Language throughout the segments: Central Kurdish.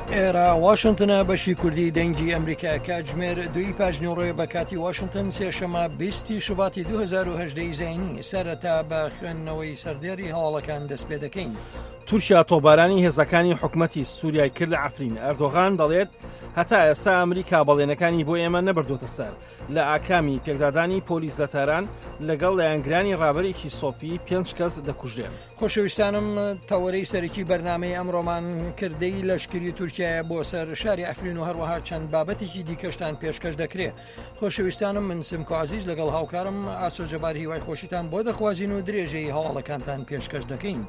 ئێرە واشنتنە بەشی کوردی دەنگی ئەمریکا کاتژمێر دوی پاژنەوەڕۆی بە کاتی واشنتن سێشەمە 20 شوباتی 2010 زینی سەرەتا بە خوێندنەوەی سەردێری هەواڵەکان دەست پێ دەکەین. تورکیا تۆبارانی هێزەکانی حکومەتی سووریای کرد لە عەفرین. ئەردۆغان دەڵێت هەتا ئێستا ئەمریکا بەڵێنەکانی بۆ ئێمە نەبردۆتە سەر لە ئاکامی پێکدادانی پۆلیس لە تاران لەگەڵ لایەنگرانی ڕابەرێکی سۆفی 5 کەس دەکوژرێن. خۆشەویستانم تەوەرەی سەرەکی بەرنامەی ئەمڕۆمان کردەی لەشکری تورکیایە بۆ سەر شاری عەفرین و هەروەها چەند بابەتێکی دیکەشتان پێشکەش دەکرێت. خۆشەویستانم من سمکۆ عەزیز لەگەڵ هاوکارم ئاسۆ جەبار هیوای خۆشیتان بۆ دەخوازین و درێژەی هەواڵەکانتان پێشکەش دەکەین.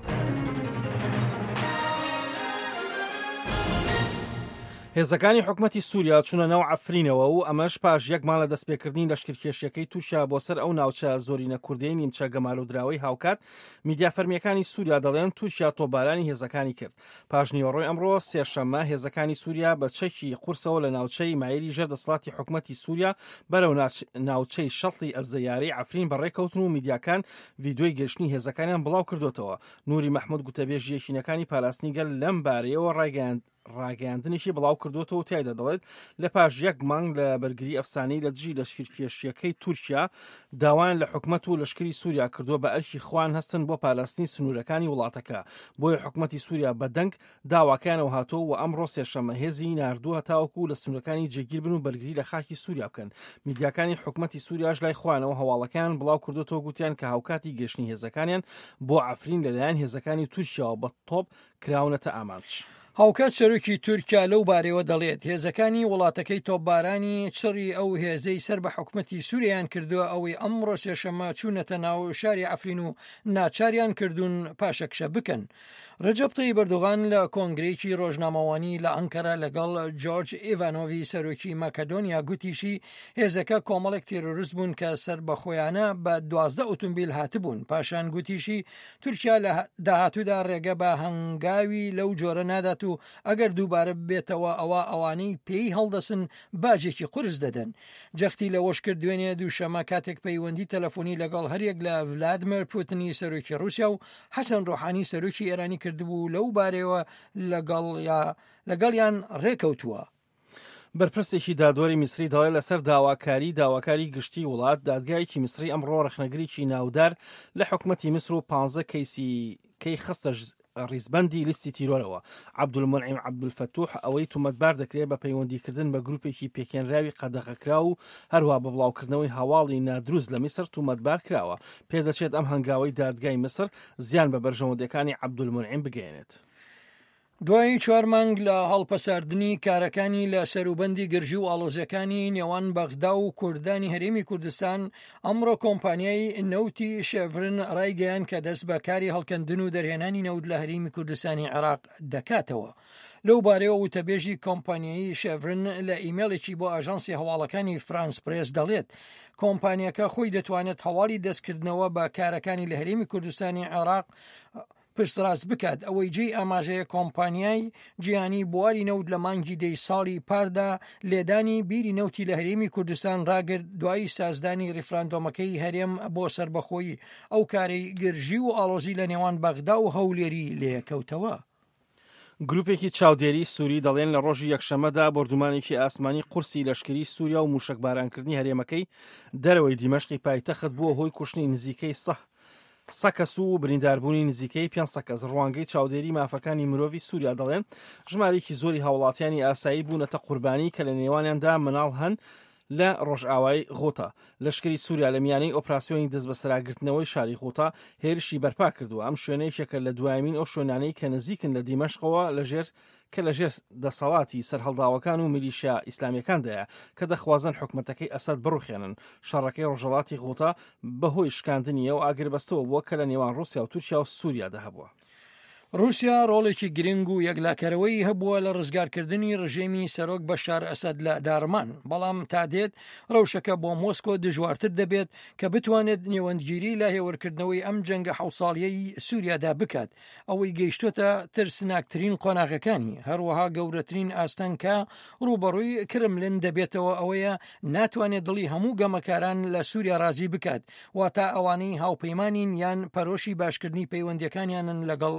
هێزەکانی حکومەتی سووریا چوونە ناو عەفرینەوە و ئەمەش پاش یەک ماڵ لە دەستپێکردنی لەشکرکێشیەکەی تورکیا بۆ سەر ئەو ناوچە زۆرینە کوردەی نیمچە گەمارودراوەی هاوکات. میدیا فەرمیەکانی سووریا دەڵێن تورکیا تۆبارانی هێزەکانی کرد. پاش نیوەڕۆی ئەمڕۆ سێشەممە هێزەکانی سووریا بە چەکی قورسەوە لە ناوچەی مایری ژێردەسەڵاتی حکومەتی سووریا بەرەو ناوچەی شەڵی ئەزەیارەی عەفرین بەڕێکەوتن و میدیاکان ڤیدۆی گەشتنی هێزەکانیان بڵاو کردوتەوە. نوری مەحموود گوتەبێژی یەکینەکانی پاراستنی گەل لەم بارەیەوە ڕاگەیاندنێکی بڵاو کردوتەوە و تایدا دەڵێت لە پاش یەک مانگ لە بەرگری ئەفسانەی لە دژی لەشکرکێشیەکەی تورکیا داوایان لە حکومەت و لەشکری سووریا کردووە بە ئەرکی خوان هەستن بۆ پاراستنی سنوورەکانی وڵاتەکە. بۆیە حکومەتی سووریا بەدەنگ داواکانەوە هاتۆ و ئەمڕۆ سێشەممە هێزی ناردووە تاوەکو لە سنوورەکانی جێگیر بن و بەرگری لە خاکی سووریا بکەن. میدیاکانی حکومەتی سووریاش لای خوانەوە هەواڵەکان بڵاو کردوتەوە گوتیان کە هاوکاتی گەشتنی هێزەکانیان بۆ عەفرین لەلایەن هێزەکانی تورکیاوە بە تۆپ کراونەتە ئامانج. هاوکات سەرۆکی تورکیا لەو بارەوە دەڵێت هێزەکانی وڵاتەکەی تۆپبارانی چڕی ئەو هێزەی سەر بە حکومەتی سووریایان کردووە ئەوەی ئەمڕۆ سێشەممە چوونەتە ناو شاری عەفرین و ناچاریان کردوون پاشەکشە بکەن. ڕەجەب تەیب ئەردۆغان لە کۆنگرەیەکی ڕۆژنامەوانی لە ئەنکەرا لەگەڵ جۆرج ئیڤانۆڤی سەرۆکی مەکەدۆنیا گوتیشی هێزەکە کۆمەڵێک تێرۆریست بوون کە سەربەخۆیانە بە 12 ئۆتۆمبیل هاتبوون. پاشان گوتیشی تورکیا لە داهاتوودا ڕێگە بە هەنگاوی لەو جۆرە نادات و ئەگەر دووبارە بێتەوە ئەوانەی پێی هەڵدەسن باجێکی قورس دەدەن. جەختی لەوەش کرد دوێنێ دووشەمە کاتێک پەیوەندی تەلەفۆنی لەگەڵ هەریەک لە ڤلادیمیر پوتینی سەرۆکی رووسیا و حەسەن ڕۆحانی سەرۆکی ئێرانی کردبوو لەو بارەوە لەگەڵیان ڕێکەوتووە. بەرپرسێکی دادوەری میسری دەڵێت لەسەر داواکاری گشتی وڵات دادگایەکی میسری ئەمڕۆ ڕەخنەگریکی ناودار لە حکومەتی میسر و 15 کەی خستە ڕیزبەندی لیستی تیرۆرەوە. عەبدولمونعیم عەبدولفەتوح ئەوەی تومەتبار دەکرێت بە پەیوەندیکردن بە گروپێکی پێکێنراوی قەدەغەکرا و هەروە بە بڵاوکردنەوەی هەواڵی نادروست لە میسر تومەتبار کراوە. پێدەچێت ئەم هەنگاوەی دادگای میسر زیان بە بەرژەوەندەکانی عەبدولمونعیم بگەێنێت. دوای 4 مانگ لە هەڵپەساردنی کارەکانی لە سەروبەندی گرژی و ئاڵۆزیەکانی نێوان بەغدا و کوردانی هەرێمی کوردستان ئەمڕۆ کۆمپانیای نەوتی شێڤرن ڕایگەیان کە دەست بە کاری هەڵکەندن و دەرهێنانی نەوت لە هەرێمی کوردستانی عێراق دەکاتەوە. لەو بارەوە وتەبێژی کۆمپانیایی شێڤرن لە ئیمێڵێکی بۆ ئاژانسی هەواڵەکانی فرانس پرێس دەڵێت کۆمپانیەکە خۆی دەتوانێت هەواڵی دەستکردنەوە بە کارەکانی لە هەرێمی کوردستانی عێراق پشتڕاست بکات. ئەوەی جێی ئاماژەیە کۆمپانیای جیهانی بواری نەوت لە مانگی دەی ساڵی پاردا لێدانی بیری نەوتی لە هەرێمی کوردستان ڕاگرت دوای سازدانی ڕیفراندۆمەکەی هەرێم بۆ سربەخۆیی ئەو کارەی گرژی و ئاڵۆزی لە نێوان بەغدا و هەولێری لێکەوتەوە. گروپێکی چاودێری سووری دەڵێن لە ڕۆژی یەکشەمەدا بردومانێکی ئاسمانی قورسی لەشکری سووریا و موشکبارانکردنی هەرێمەکەی دەرەوەی دیمەشقی پایتەخت بووە هۆی کوشتنی نزیکەی سەکەس و برینداربوونی نزیکەی 500 کەس. ڕوانگەی چاودێری مافەکانی مرۆڤی سووریا دەڵێن ژمارەیەکی زۆری هاوڵاتیانی ئاسایی بوونەتە قوربانی کە لە نێوانیاندا مناڵ هەن لە ڕۆژئاوای غۆتا. لەشکری سووریا لە میانەی ئۆپراسیۆنی دەست بەسەراگرتنەوەی شاری غۆتا هێرشی بەرپا کردووە. ئەم شوێنەیەکە لە دوایمین ئەو شوێنانەی کە نزیکن لە دیمەشقەوە کە لەژێر دەسەڵاتی سەرهەڵداوەکان و میلیشیا ئیسلامیەکاندایە کە دەخوازن حکومەتەکەی ئەسەد بڕوخێنن. شەڕەکەی ڕۆژهەڵاتی غۆتا بەهۆی شکاندنیە و ئاگربەستەوە بووە کە لە نێوان رووسیا و تورکیا و سووریادا هەبووە. رووسیا ڕۆڵێکی گرنگ و یەکلاکەرەوەی هەبووە لە ڕزگارکردنی ڕژێمی سەرۆک بەشار ئەسەد لە دارمان. بەڵام تا دێت ڕەوشەکە بۆ مۆسکۆ دژوارتر دەبێت کە بتوانێت نێوەندگیری لە هێوەرکردنەوەی ئەم جەنگە 7 ساڵیەی سووریادا بکات. ئەوەی گەیشتۆتە ترسناکترین قۆناغەکانی. هەروەها گەورەترین ئاستەنکە ڕوبەڕووی کرملن دەبێتەوە ئەوەیە ناتوانێت دڵی هەموو گەمەکاران لە سووریا رازی بکات، واتە ئەوانەی هاوپەیمانین یان پەرۆشی باشکردنی پەیوەندیەکانیانن لەگەڵ